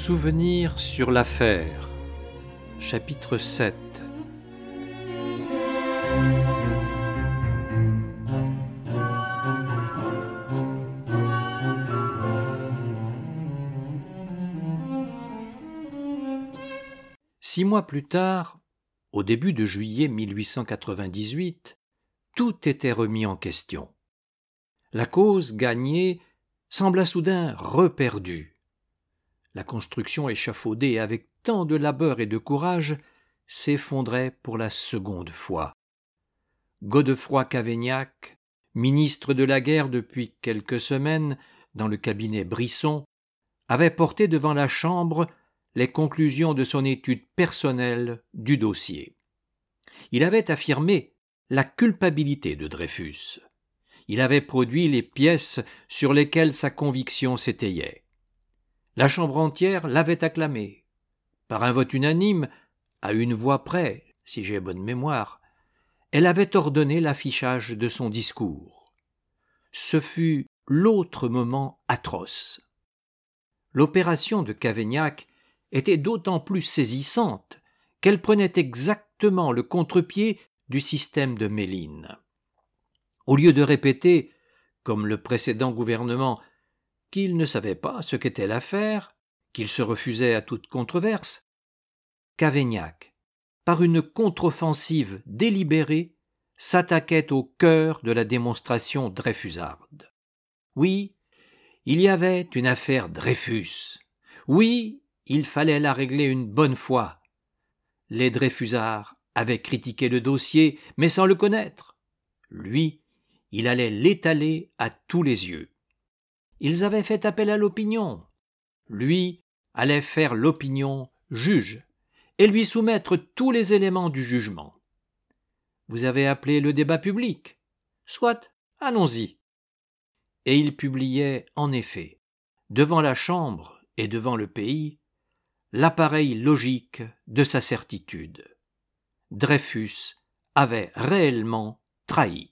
Souvenirs sur l'affaire. Chapitre 7. Six mois plus tard, au début de juillet 1898, tout était remis en question. La cause gagnée sembla soudain reperdue. La construction échafaudée avec tant de labeur et de courage s'effondrait pour la seconde fois. Godefroy Cavaignac, ministre de la guerre depuis quelques semaines dans le cabinet Brisson, avait porté devant la Chambre les conclusions de son étude personnelle du dossier. Il avait affirmé la culpabilité de Dreyfus. Il avait produit les pièces sur lesquelles sa conviction s'étayait. La Chambre entière l'avait acclamé. Par un vote unanime, à une voix près, si j'ai bonne mémoire, elle avait ordonné l'affichage de son discours. Ce fut l'autre moment atroce. L'opération de Cavaignac était d'autant plus saisissante qu'elle prenait exactement le contre-pied du système de Méline. Au lieu de répéter, comme le précédent gouvernement, qu'il ne savait pas ce qu'était l'affaire, qu'il se refusait à toute controverse, Cavaignac, par une contre-offensive délibérée, s'attaquait au cœur de la démonstration dreyfusarde. Oui, il y avait une affaire Dreyfus. Oui, il fallait la régler une bonne fois. Les Dreyfusards avaient critiqué le dossier, mais sans le connaître. Lui, il allait l'étaler à tous les yeux. Ils avaient fait appel à l'opinion. Lui allait faire l'opinion juge et lui soumettre tous les éléments du jugement. Vous avez appelé le débat public? Soit, allons-y. Et il publiait, en effet, devant la Chambre et devant le pays, l'appareil logique de sa certitude. Dreyfus avait réellement trahi.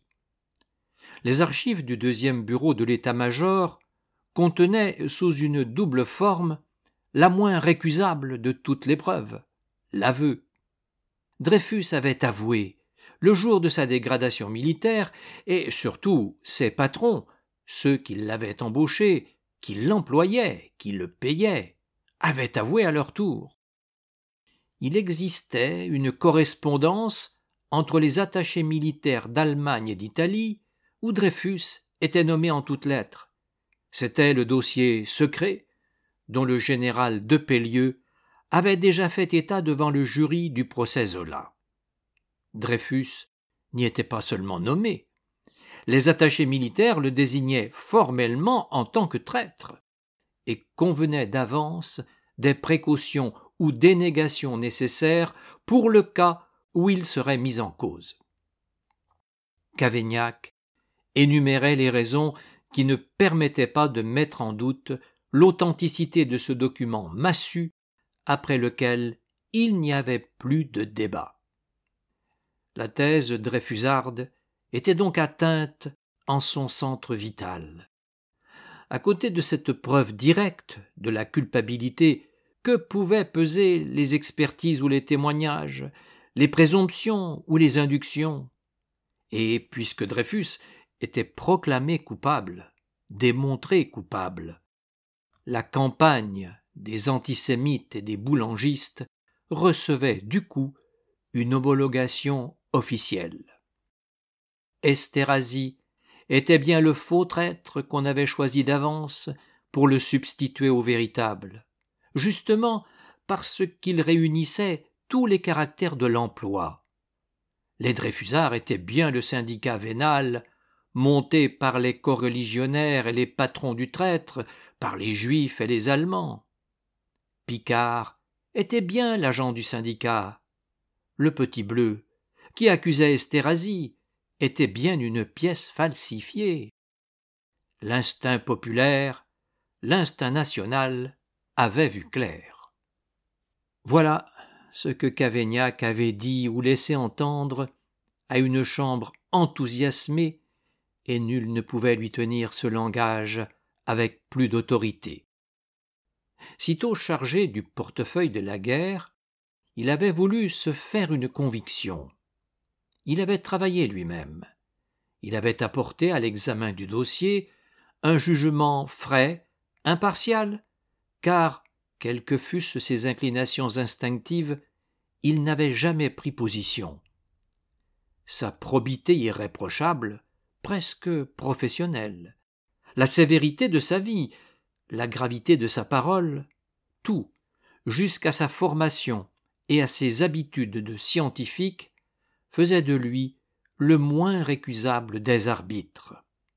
Les archives du deuxième bureau de l'état-major contenaient sous une double forme la moins récusable de toutes les preuves, l'aveu. Dreyfus avait avoué, le jour de sa dégradation militaire, et surtout ses patrons, ceux qui l'avaient embauché, qui l'employaient, qui le payaient, avaient avoué à leur tour. Il existait une correspondance entre les attachés militaires d'Allemagne et d'Italie, où Dreyfus était nommé en toutes lettres. C'était le dossier secret dont le général Depellieux avait déjà fait état devant le jury du procès Zola. Dreyfus n'y était pas seulement nommé. Les attachés militaires le désignaient formellement en tant que traître et convenaient d'avance des précautions ou dénégations nécessaires pour le cas où il serait mis en cause. Cavaignac énumérait les raisons qui ne permettaient pas de mettre en doute l'authenticité de ce document massu après lequel il n'y avait plus de débat. La thèse dreyfusarde était donc atteinte en son centre vital. À côté de cette preuve directe de la culpabilité, que pouvaient peser les expertises ou les témoignages, les présomptions ou les inductions? Et puisque Dreyfus était proclamé coupable, démontré coupable, la campagne des antisémites et des boulangistes recevait du coup une homologation officielle. Esterhazy était bien le faux traître qu'on avait choisi d'avance pour le substituer au véritable, justement parce qu'il réunissait tous les caractères de l'emploi. Les Dreyfusards étaient bien le syndicat vénal, monté par les coreligionnaires et les patrons du traître, par les Juifs et les Allemands. Picard était bien l'agent du syndicat. Le Petit Bleu, qui accusait Esterhazy, était bien une pièce falsifiée. L'instinct populaire, l'instinct national avaient vu clair. Voilà ce que Cavaignac avait dit ou laissé entendre à une chambre enthousiasmée, et nul ne pouvait lui tenir ce langage avec plus d'autorité. Sitôt chargé du portefeuille de la guerre, il avait voulu se faire une conviction. Il avait travaillé lui-même. Il avait apporté à l'examen du dossier un jugement frais, impartial, car, quelles que fussent ses inclinations instinctives, il n'avait jamais pris position. Sa probité irréprochable, presque professionnelle, la sévérité de sa vie, la gravité de sa parole, tout, jusqu'à sa formation et à ses habitudes de scientifique, faisait de lui le moins récusable des arbitres.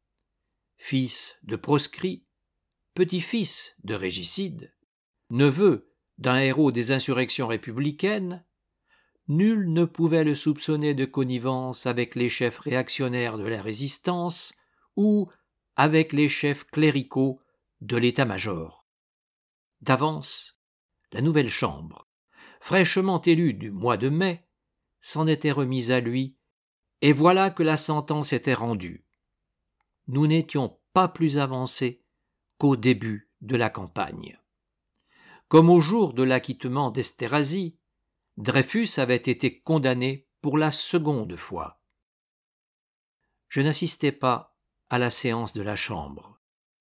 Fils de proscrit, petit-fils de régicide, neveu d'un héros des insurrections républicaines, nul ne pouvait le soupçonner de connivence avec les chefs réactionnaires de la résistance ou avec les chefs cléricaux de l'état-major. D'avance, la nouvelle chambre, fraîchement élue du mois de mai, s'en était remise à lui, et voilà que la sentence était rendue. Nous n'étions pas plus avancés qu'au début de la campagne. Comme au jour de l'acquittement d'Esterhazy, Dreyfus avait été condamné pour la seconde fois. Je n'assistais pas à la séance de la Chambre.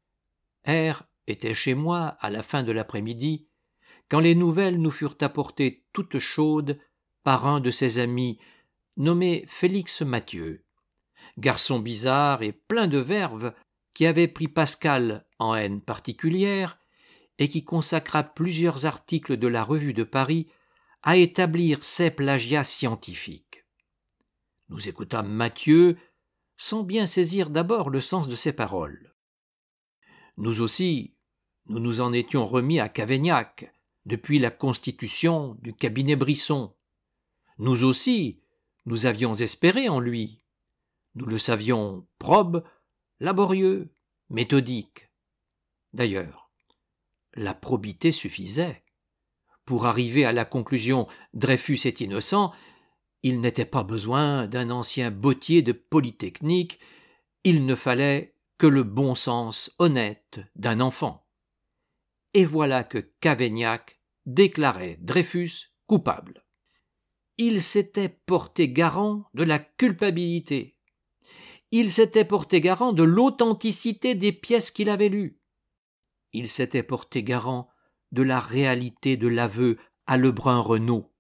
R était chez moi à la fin de l'après-midi, quand les nouvelles nous furent apportées toutes chaudes par un de ses amis nommé Félix Mathieu, garçon bizarre et plein de verve qui avait pris Pascal en haine particulière et qui consacra plusieurs articles de la Revue de Paris à établir ses plagiats scientifiques. Nous écoutâmes Mathieu sans bien saisir d'abord le sens de ses paroles. Nous aussi, nous nous en étions remis à Cavaignac depuis la constitution du cabinet Brisson. Nous aussi, nous avions espéré en lui. Nous le savions probe, laborieux, méthodique. D'ailleurs, la probité suffisait. Pour arriver à la conclusion « Dreyfus est innocent », il n'était pas besoin d'un ancien bottier de Polytechnique, il ne fallait que le bon sens honnête d'un enfant. Et voilà que Cavaignac déclarait Dreyfus coupable. Il s'était porté garant de la culpabilité. Il s'était porté garant de l'authenticité des pièces qu'il avait lues. Il s'était porté garant de la réalité de l'aveu à Lebrun-Renault.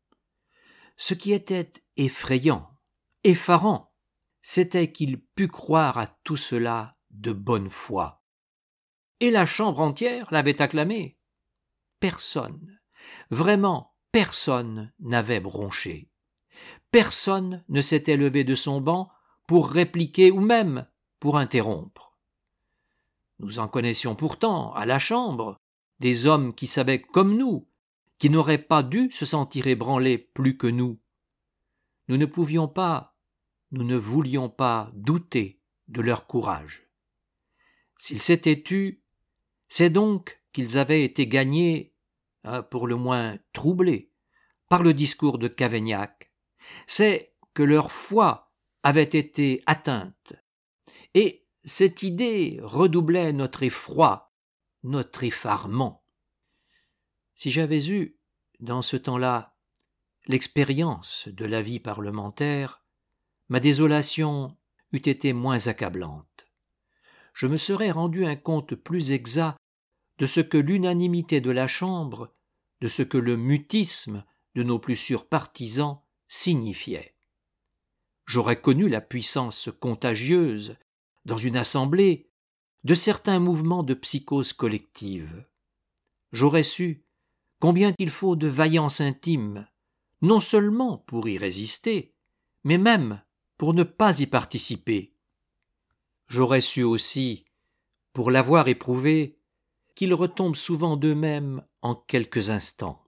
Ce qui était effrayant, effarant, c'était qu'il pût croire à tout cela de bonne foi. Et la chambre entière l'avait acclamé. Personne, vraiment personne n'avait bronché. Personne ne s'était levé de son banc pour répliquer ou même pour interrompre. Nous en connaissions pourtant, à la Chambre, des hommes qui savaient comme nous, qui n'auraient pas dû se sentir ébranlés plus que nous. Nous ne pouvions pas, nous ne voulions pas douter de leur courage. S'ils s'étaient tus, c'est donc qu'ils avaient été gagnés, pour le moins troublés, par le discours de Cavaignac. C'est que leur foi avait été atteinte. Et cette idée redoublait notre effroi, notre effarement. Si j'avais eu, dans ce temps-là, l'expérience de la vie parlementaire, ma désolation eût été moins accablante. Je me serais rendu un compte plus exact de ce que l'unanimité de la Chambre, de ce que le mutisme de nos plus sûrs partisans signifiait. J'aurais connu la puissance contagieuse, dans une assemblée, de certains mouvements de psychose collective. J'aurais su combien il faut de vaillance intime, non seulement pour y résister, mais même pour ne pas y participer. J'aurais su aussi, pour l'avoir éprouvé, qu'ils retombent souvent d'eux-mêmes en quelques instants.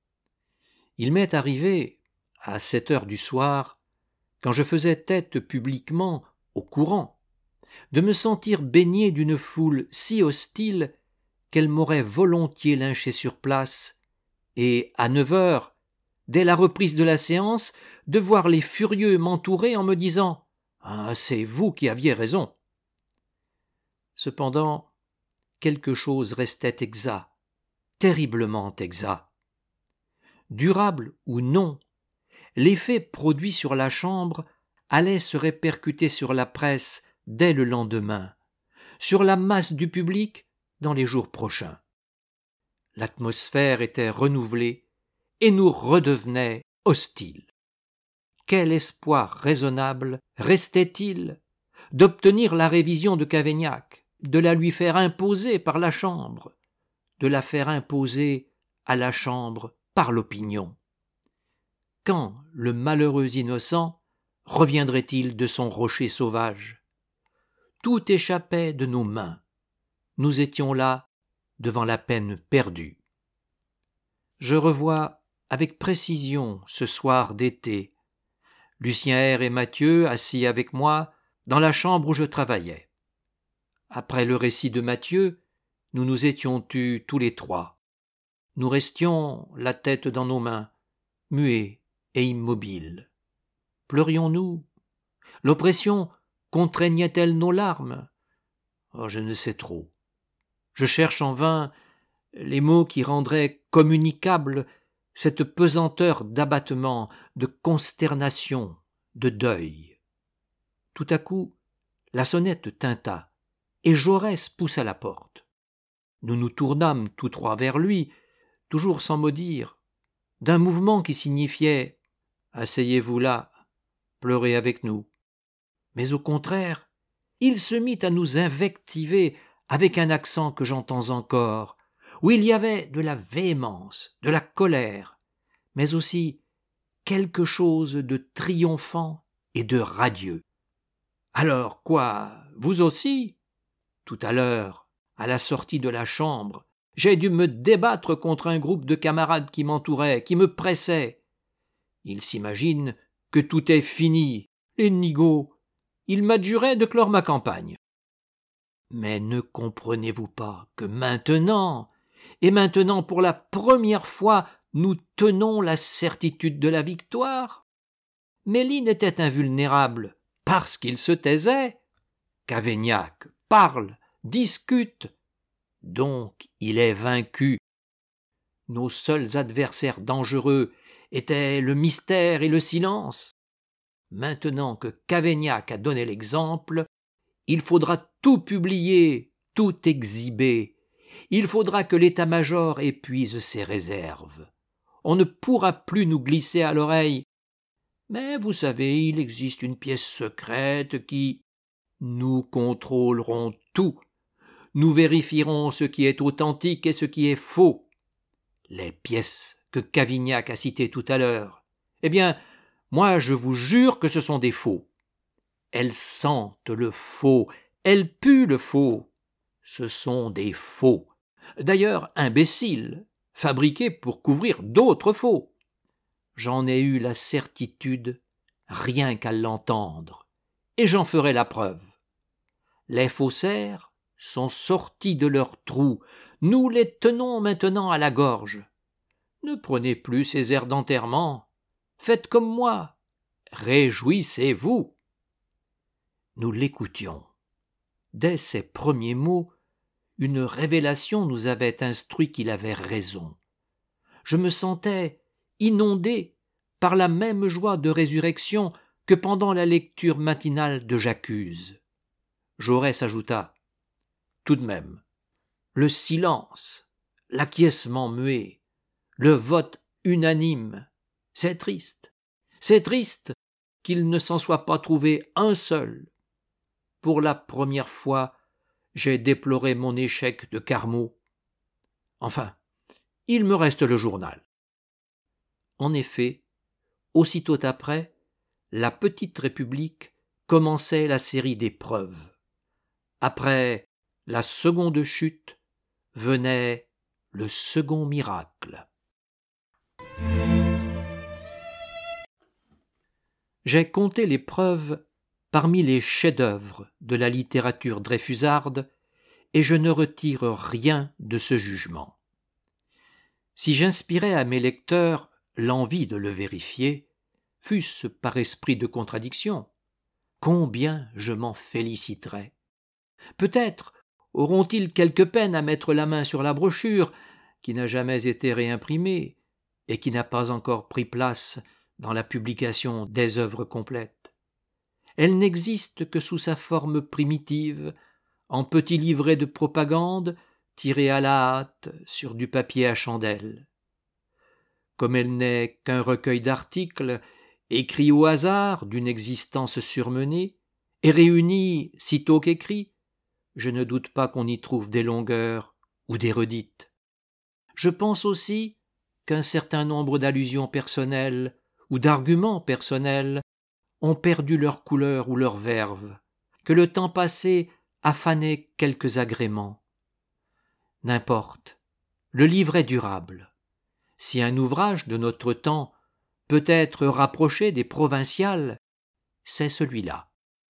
Il m'est arrivé, à 7 heures du soir, quand je faisais tête publiquement au courant, de me sentir baigné d'une foule si hostile qu'elle m'aurait volontiers lynché sur place, et à 9 heures, dès la reprise de la séance, de voir les furieux m'entourer en me disant « Ah, c'est vous qui aviez raison ». Cependant, quelque chose restait exact, terriblement exact. Durable ou non, l'effet produit sur la Chambre allait se répercuter sur la presse dès le lendemain, sur la masse du public dans les jours prochains. L'atmosphère était renouvelée et nous redevenait hostiles. Quel espoir raisonnable restait-il d'obtenir la révision de Cavaignac, de la lui faire imposer par la Chambre, de la faire imposer à la Chambre par l'opinion? Quand le malheureux innocent reviendrait-il de son rocher sauvage? Tout échappait de nos mains. Nous étions là, devant la peine perdue. Je revois avec précision ce soir d'été Lucien R. et Mathieu assis avec moi dans la chambre où je travaillais. Après le récit de Mathieu, nous nous étions tus tous les trois. Nous restions la tête dans nos mains, muets et immobiles. Pleurions-nous? L'oppression contraignait-elle nos larmes? Oh, je ne sais trop. Je cherche en vain les mots qui rendraient communicable cette pesanteur d'abattement, de consternation, de deuil. Tout à coup, la sonnette tinta, et Jaurès poussa la porte. Nous nous tournâmes tous trois vers lui, toujours sans mot dire, d'un mouvement qui signifiait « Asseyez-vous là, pleurez avec nous ». Mais au contraire, il se mit à nous invectiver avec un accent que j'entends encore, où il y avait de la véhémence, de la colère, mais aussi quelque chose de triomphant et de radieux. « Alors, quoi, vous aussi ?» Tout à l'heure, à la sortie de la chambre, j'ai dû me débattre contre un groupe de camarades qui m'entouraient, qui me pressaient. Ils s'imaginent que tout est fini, les nigauds. Ils m'adjuraient de clore ma campagne. Mais ne comprenez-vous pas que maintenant, et maintenant pour la première fois, nous tenons la certitude de la victoire? Méline était invulnérable parce qu'il se taisait. Cavaignac parle, discute, donc il est vaincu. Nos seuls adversaires dangereux étaient le mystère et le silence. Maintenant que Cavaignac a donné l'exemple, il faudra tout publier, tout exhiber. Il faudra que l'état-major épuise ses réserves. On ne pourra plus nous glisser à l'oreille. Mais vous savez, il existe une pièce secrète qui... Nous contrôlerons tout. Nous vérifierons ce qui est authentique et ce qui est faux. Les pièces que Cavaignac a citées tout à l'heure, eh bien, moi je vous jure que ce sont des faux. Elles sentent le faux, elles puent le faux. Ce sont des faux. D'ailleurs, imbéciles, fabriqués pour couvrir d'autres faux. J'en ai eu la certitude rien qu'à l'entendre, et j'en ferai la preuve. Les faussaires sont sortis de leur trou, nous les tenons maintenant à la gorge. Ne prenez plus ces airs d'enterrement, faites comme moi, réjouissez-vous. Nous l'écoutions. Dès ses premiers mots, une révélation nous avait instruit qu'il avait raison. Je me sentais inondé par la même joie de résurrection que pendant la lecture matinale de J'accuse. Jaurès ajouta « Tout de même, le silence, l'acquiescement muet, le vote unanime, c'est triste. C'est triste qu'il ne s'en soit pas trouvé un seul. Pour la première fois, j'ai déploré mon échec de Carmaux. Enfin, il me reste le journal. » En effet, aussitôt après, la petite République commençait la série d'épreuves. Après la seconde chute venait le second miracle. J'ai compté les preuves parmi les chefs-d'œuvre de la littérature dreyfusarde et je ne retire rien de ce jugement. Si j'inspirais à mes lecteurs l'envie de le vérifier, fût-ce par esprit de contradiction, combien je m'en féliciterais. Peut-être auront-ils quelque peine à mettre la main sur la brochure qui n'a jamais été réimprimée et qui n'a pas encore pris place dans la publication des œuvres complètes. Elle n'existe que sous sa forme primitive, en petits livrets de propagande tirés à la hâte sur du papier à chandelle. Comme elle n'est qu'un recueil d'articles écrits au hasard d'une existence surmenée et réunis sitôt qu'écrits, je ne doute pas qu'on y trouve des longueurs ou des redites. Je pense aussi qu'un certain nombre d'allusions personnelles ou d'arguments personnels ont perdu leur couleur ou leur verve, que le temps passé a fané quelques agréments. N'importe, le livre est durable. Si un ouvrage de notre temps peut être rapproché des provinciales, c'est celui-là.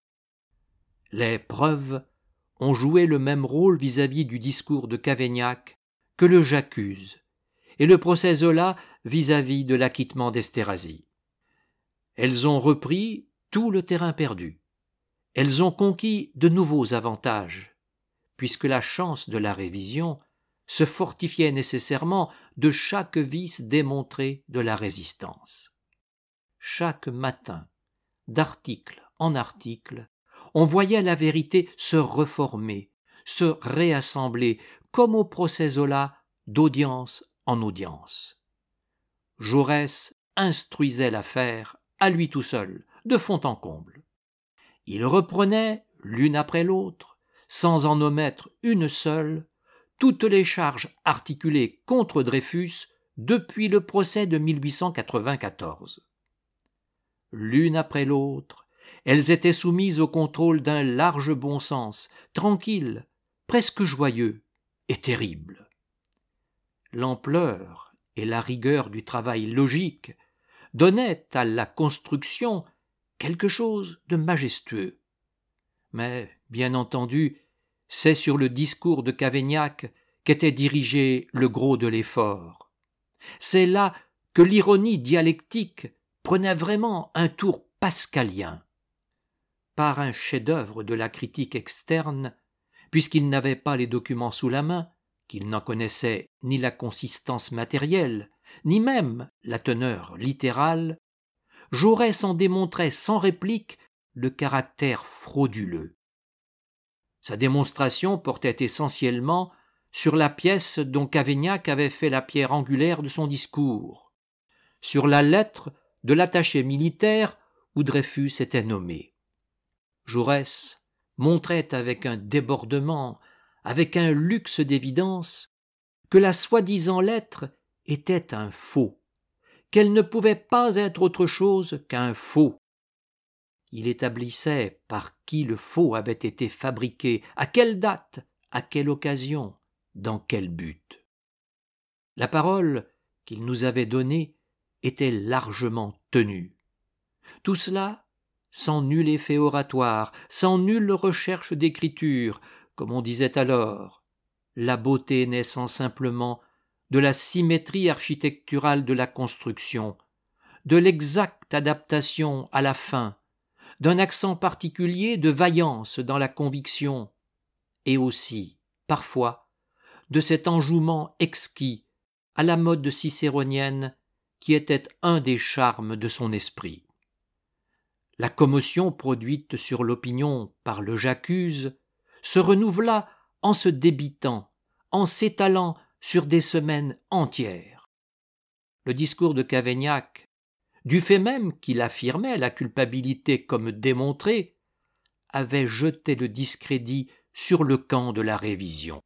Les preuves ont joué le même rôle vis-à-vis du discours de Cavaignac que le J'accuse, et le procès Zola vis-à-vis de l'acquittement d'Esterhazy. Elles ont repris tout le terrain perdu. Elles ont conquis de nouveaux avantages, puisque la chance de la révision se fortifiait nécessairement de chaque vice démontré de la résistance. Chaque matin, d'article en article, on voyait la vérité se reformer, se réassembler, comme au procès Zola, d'audience en audience. Jaurès instruisait l'affaire à lui tout seul, de fond en comble. Il reprenait, l'une après l'autre, sans en omettre une seule, toutes les charges articulées contre Dreyfus depuis le procès de 1894. L'une après l'autre, elles étaient soumises au contrôle d'un large bon sens, tranquille, presque joyeux et terrible. L'ampleur et la rigueur du travail logique donnaient à la construction quelque chose de majestueux. Mais, bien entendu, c'est sur le discours de Cavaignac qu'était dirigé le gros de l'effort. C'est là que l'ironie dialectique prenait vraiment un tour pascalien. Par un chef-d'œuvre de la critique externe, puisqu'il n'avait pas les documents sous la main, qu'il n'en connaissait ni la consistance matérielle, ni même la teneur littérale, Jaurès en démontrait sans réplique le caractère frauduleux. Sa démonstration portait essentiellement sur la pièce dont Cavaignac avait fait la pierre angulaire de son discours, sur la lettre de l'attaché militaire où Dreyfus était nommé. Jaurès montrait avec un débordement, avec un luxe d'évidence, que la soi-disant lettre était un faux, qu'elle ne pouvait pas être autre chose qu'un faux. Il établissait par qui le faux avait été fabriqué, à quelle date, à quelle occasion, dans quel but. La parole qu'il nous avait donnée était largement tenue. Tout cela sans nul effet oratoire, sans nulle recherche d'écriture, comme on disait alors, la beauté naissant simplement de la symétrie architecturale de la construction, de l'exacte adaptation à la fin, d'un accent particulier de vaillance dans la conviction, et aussi, parfois, de cet enjouement exquis à la mode cicéronienne qui était un des charmes de son esprit. La commotion produite sur l'opinion par le J'accuse se renouvela en se débitant, en s'étalant sur des semaines entières. Le discours de Cavaignac, du fait même qu'il affirmait la culpabilité comme démontrée, avait jeté le discrédit sur le camp de la révision.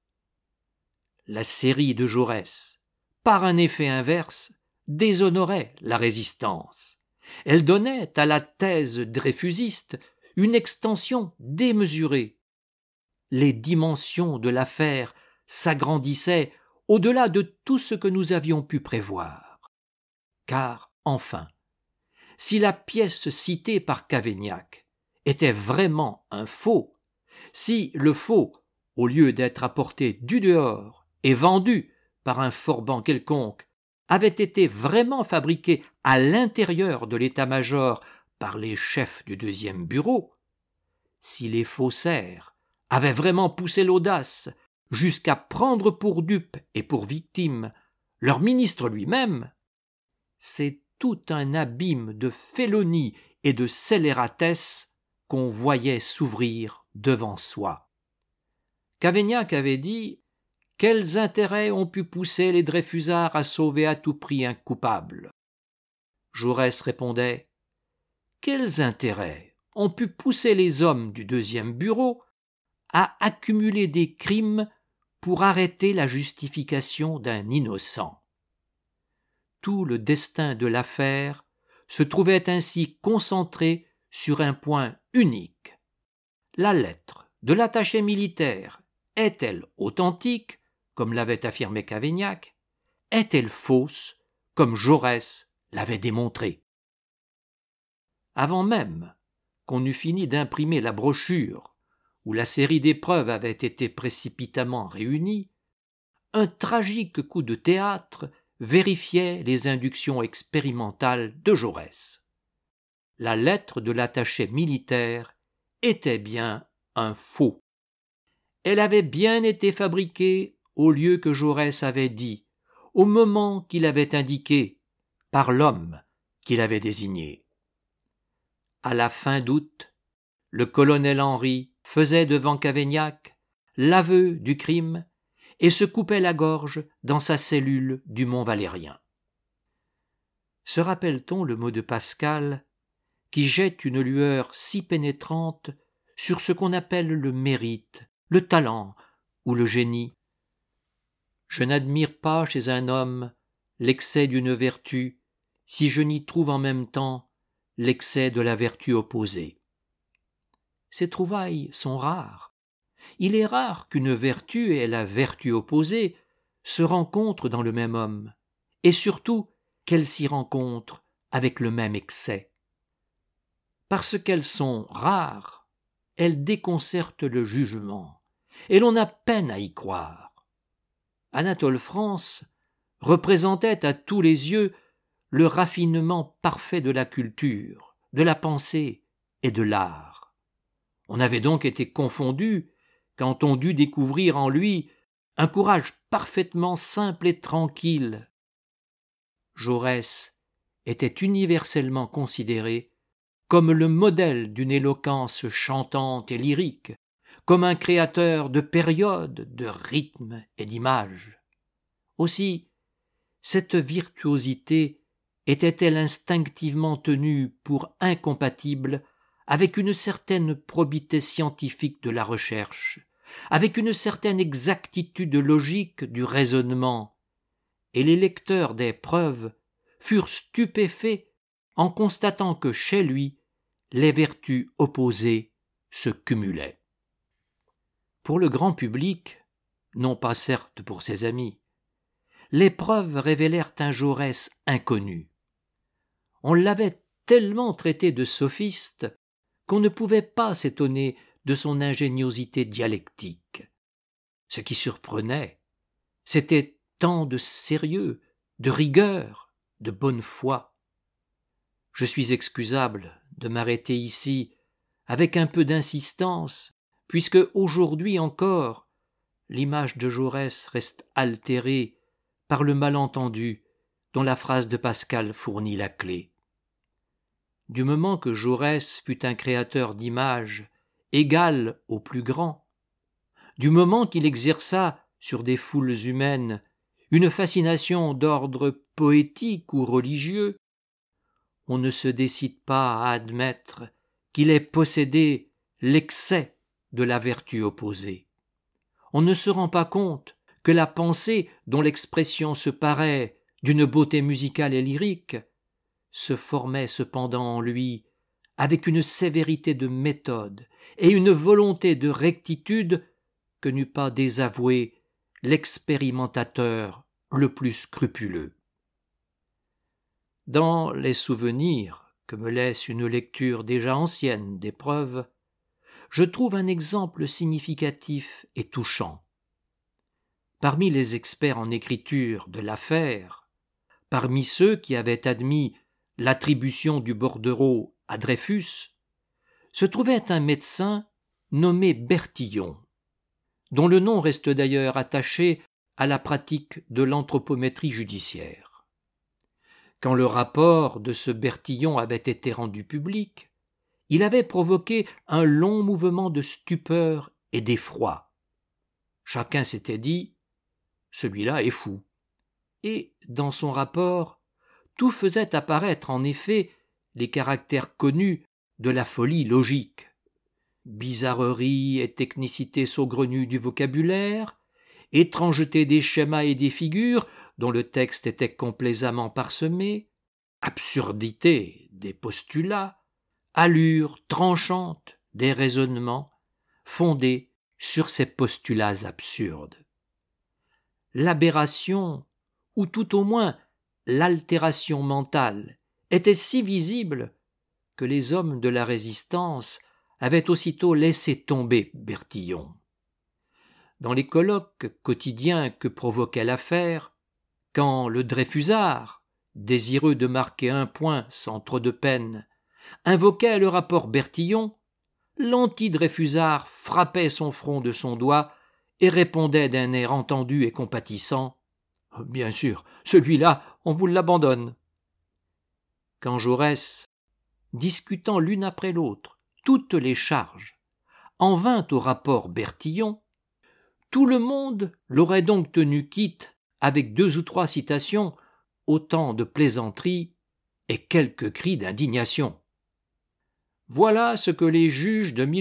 La série de Jaurès, par un effet inverse, déshonorait la résistance. Elle donnait à la thèse dreyfusiste une extension démesurée. Les dimensions de l'affaire s'agrandissaient au-delà de tout ce que nous avions pu prévoir. Car, enfin, si la pièce citée par Cavaignac était vraiment un faux, si le faux, au lieu d'être apporté du dehors et vendu par un forban quelconque, avait été vraiment fabriqué à l'intérieur de l'état-major par les chefs du deuxième bureau, si les faussaires avaient vraiment poussé l'audace jusqu'à prendre pour dupe et pour victime leur ministre lui-même, c'est tout un abîme de félonie et de scélératesse qu'on voyait s'ouvrir devant soi. Cavaignac avait dit « Quels intérêts ont pu pousser les Dreyfusards à sauver à tout prix un coupable ?» Jaurès répondait « Quels intérêts ont pu pousser les hommes du deuxième bureau à accumuler des crimes pour arrêter la justification d'un innocent ?» Tout le destin de l'affaire se trouvait ainsi concentré sur un point unique. La lettre de l'attaché militaire est-elle authentique, comme l'avait affirmé Cavaignac? Est-elle fausse, comme Jaurès l'avait démontré? Avant même qu'on eût fini d'imprimer la brochure où la série d'épreuves avait été précipitamment réunie, un tragique coup de théâtre vérifiait les inductions expérimentales de Jaurès. La lettre de l'attaché militaire était bien un faux. Elle avait bien été fabriquée au lieu que Jaurès avait dit, au moment qu'il avait indiqué, par l'homme qu'il avait désigné. À la fin d'août, le colonel Henry faisait devant Cavaignac l'aveu du crime et se coupait la gorge dans sa cellule du Mont Valérien. Se rappelle-t-on le mot de Pascal qui jette une lueur si pénétrante sur ce qu'on appelle le mérite, le talent ou le génie? Je n'admire pas chez un homme l'excès d'une vertu si je n'y trouve en même temps l'excès de la vertu opposée. Ces trouvailles sont rares. Il est rare qu'une vertu et la vertu opposée se rencontrent dans le même homme, et surtout qu'elles s'y rencontrent avec le même excès. Parce qu'elles sont rares, elles déconcertent le jugement, et l'on a peine à y croire. Anatole France représentait à tous les yeux le raffinement parfait de la culture, de la pensée et de l'art. On avait donc été confondu quand on dut découvrir en lui un courage parfaitement simple et tranquille. Jaurès était universellement considéré comme le modèle d'une éloquence chantante et lyrique, comme un créateur de périodes, de rythmes et d'images. Aussi, cette virtuosité était-elle instinctivement tenue pour incompatible avec une certaine probité scientifique de la recherche, avec une certaine exactitude logique du raisonnement, et les lecteurs des preuves furent stupéfaits en constatant que chez lui les vertus opposées se cumulaient. Pour le grand public, non pas certes pour ses amis, les preuves révélèrent un Jaurès inconnu. On l'avait tellement traité de sophiste qu'on ne pouvait pas s'étonner de son ingéniosité dialectique. Ce qui surprenait, c'était tant de sérieux, de rigueur, de bonne foi. Je suis excusable de m'arrêter ici avec un peu d'insistance, puisque aujourd'hui encore, l'image de Jaurès reste altérée par le malentendu dont la phrase de Pascal fournit la clé. Du moment que Jaurès fut un créateur d'images égal au plus grand, du moment qu'il exerça sur des foules humaines une fascination d'ordre poétique ou religieux, on ne se décide pas à admettre qu'il ait possédé l'excès de la vertu opposée. On ne se rend pas compte que la pensée dont l'expression se paraît d'une beauté musicale et lyrique se formait cependant en lui avec une sévérité de méthode et une volonté de rectitude que n'eût pas désavoué l'expérimentateur le plus scrupuleux. Dans les souvenirs que me laisse une lecture déjà ancienne des preuves, je trouve un exemple significatif et touchant. Parmi les experts en écriture de l'affaire, parmi ceux qui avaient admis l'attribution du bordereau à Dreyfus, se trouvait un médecin nommé Bertillon. dont le nom reste d'ailleurs attaché à la pratique de l'anthropométrie judiciaire. Quand le rapport de ce Bertillon avait été rendu public, il avait provoqué un long mouvement de stupeur et d'effroi. Chacun s'était dit « celui-là est fou ». Et, dans son rapport, tout faisait apparaître en effet les caractères connus de la folie logique. Bizarrerie et technicité saugrenue du vocabulaire, étrangeté des schémas et des figures dont le texte était complaisamment parsemé, absurdité des postulats, allure tranchante des raisonnements fondés sur ces postulats absurdes. L'aberration, ou tout au moins l'altération mentale, était si visible que les hommes de la Résistance avaient aussitôt laissé tomber Bertillon. Dans les colloques quotidiens que provoquait l'affaire, quand le Dreyfusard, désireux de marquer un point sans trop de peine, invoquait le rapport Bertillon, l'anti-Dreyfusard frappait son front de son doigt et répondait d'un air entendu et compatissant « Bien sûr, celui-là, on vous l'abandonne ». Quand Jaurès, discutant l'une après l'autre toutes les charges, en vint au rapport Bertillon, tout le monde l'aurait donc tenu quitte avec 2 ou 3 citations, autant de plaisanteries et quelques cris d'indignation. Voilà ce que les juges de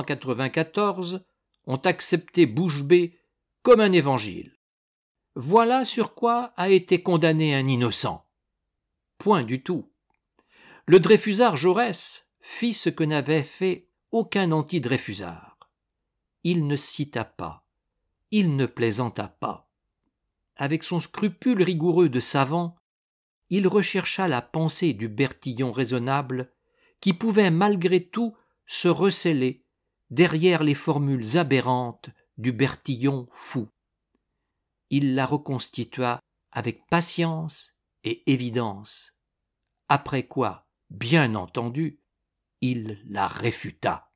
1894 ont accepté bouche bée comme un évangile. Voilà sur quoi a été condamné un innocent. Point du tout. Le Dreyfusard Jaurès fit ce que n'avait fait aucun anti-Dreyfusard. Il ne cita pas, il ne plaisanta pas. Avec son scrupule rigoureux de savant, il rechercha la pensée du Bertillon raisonnable qui pouvait malgré tout se receler derrière les formules aberrantes du Bertillon fou. Il la reconstitua avec patience et évidence, après quoi, bien entendu, il la réfuta.